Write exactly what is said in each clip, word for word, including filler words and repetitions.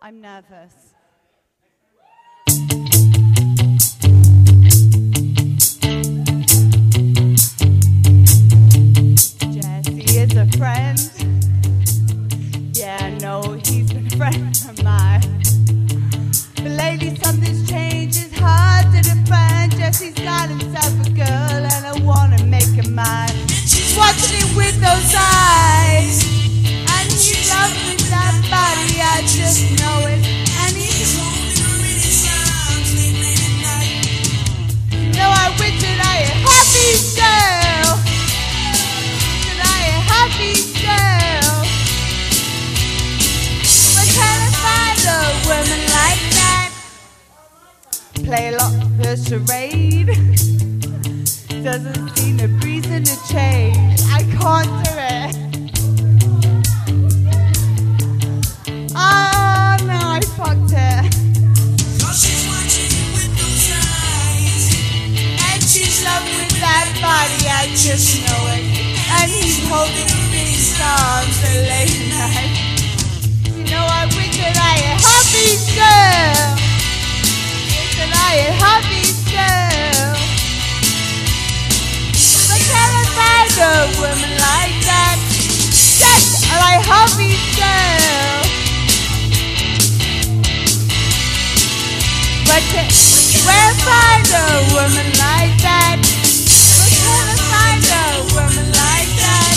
I'm nervous. Jesse is a friend. Yeah, I know he's been a friend of mine. But lately something's changed, it's hard to define. Jesse's got himself a girl and I wanna make her mine. She's watching him with those eyes, and he's loved with that body, I just know it. And he's no, I wish that I had Happy's girl, that I had Happy's girl. But can I find a woman like that? Play a lot of the charade. Doesn't seem a reason to change. I can't do it. Oh no, I fucked it. And she's loved with that body, I just know it. And he's holding me in his arms a late night. You know, I wish that I had Happy's girl. Wish that I had Happy's girl. But can I find a woman like that? Yes, I like Happy's girl. But can, where find a woman like that? But can I find a woman like that?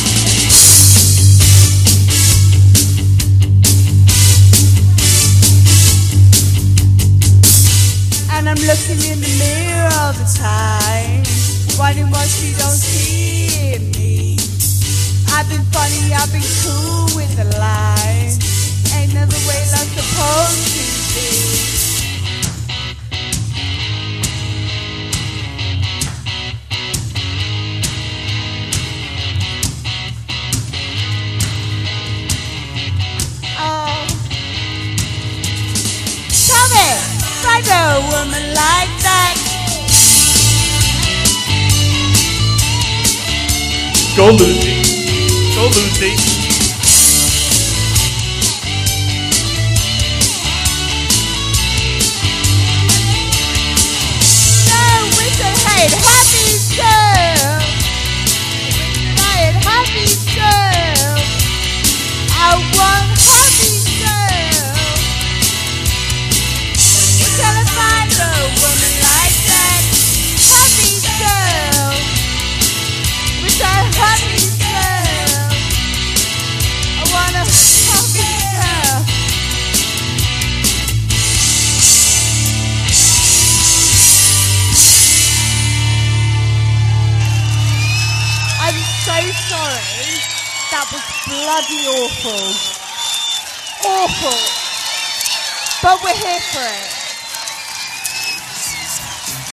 And I'm looking in the mirror all the time, wondering what she don't see in me. I've been funny, I've been cool with the lie. Ain't another way love's supposed to be. Find a woman like that. Go Lucy. Go Lucy. No, wish I had Happy's girl. Wish I had Happy's girl. I want Happy's girl. Can I find a woman like that? Happy's girl. Wish I had Happy's girl. I want a Happy's girl. I'm so sorry. That was bloody awful. Awful. But we're here for it.